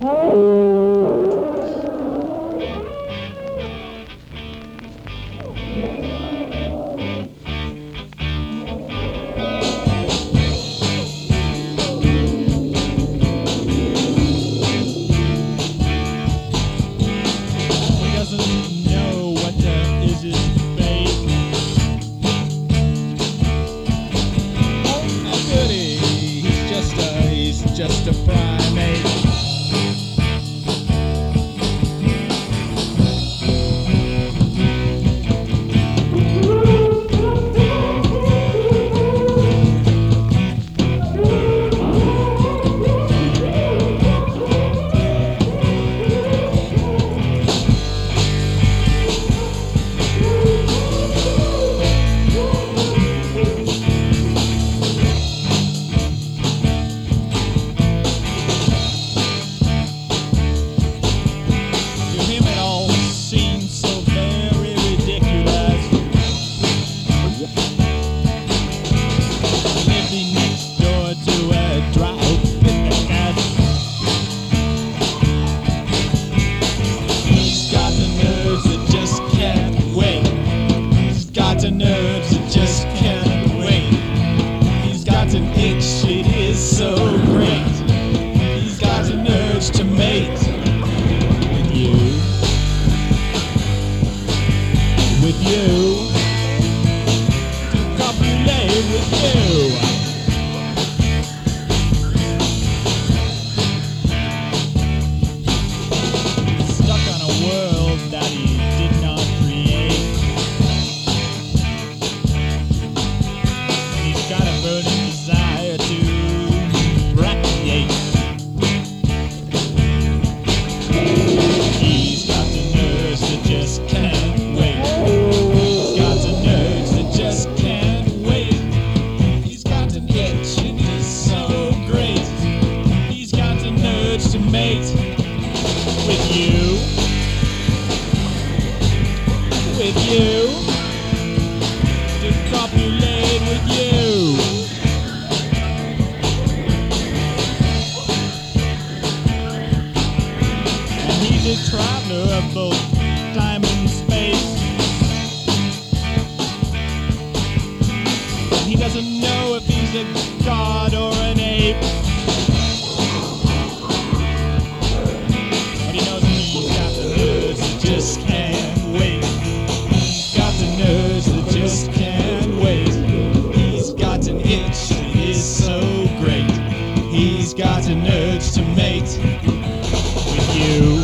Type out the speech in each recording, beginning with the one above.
Just a primate. Nerves that just can't wait. He's got an itch, it is so great. He's got an urge to mate with you, to copulate with you. Stuck on a world that he did not create. Got a burning desire to recreate. He's got the nerves that just can't wait. He's got the nerves that just can't wait. He's got an itch, it is so great. He's got the nerves to mate with you, to copulate with you. A traveler of both time and space. He doesn't know if he's a god or an ape, but he knows he's got the nerves that just can't wait. He's got the nerves that just can't wait. He's got an itch that is so great. He's got an urge to mate with you.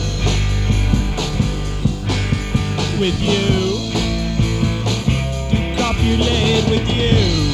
To copulate with you.